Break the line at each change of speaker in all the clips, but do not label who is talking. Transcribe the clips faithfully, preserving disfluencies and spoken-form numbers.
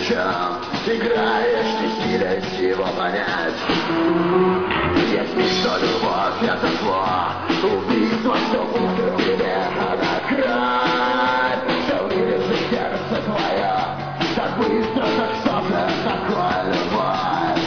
чем играешь, не силясь его понять. Если что любовь это зло, убийство, что пустит тебе на край. Все вылезет сердце твое, так быстро, так что же такое любовь?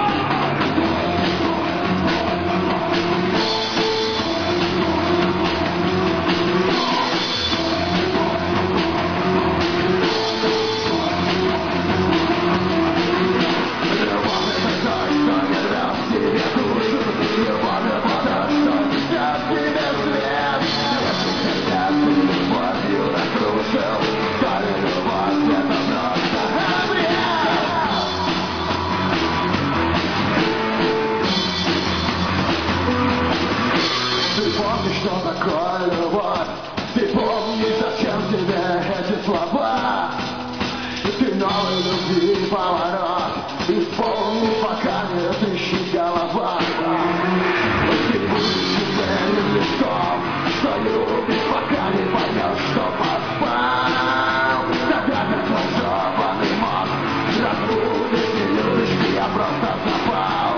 Что такое любовь? Ты помни, зачем тебе эти слова? Ты новой любви поворот исполни, пока не отыщи голова. Ты будешь уверен листом, что любишь, пока не поймешь, что поспал. Тогда как разжеванный мозг разбудишь, не любишь, я просто запал.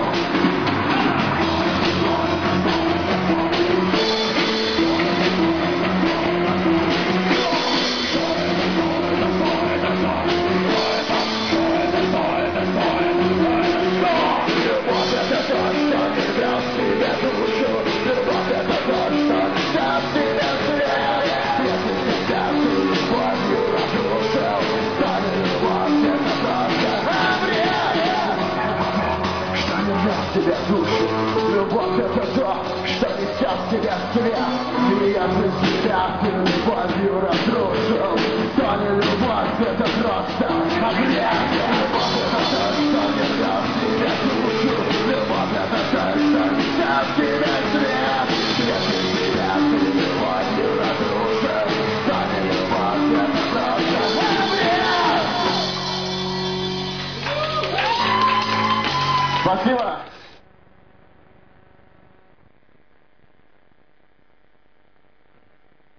Тебя душит, любовь это то, что несет тебя вслед. И если себя ты любовью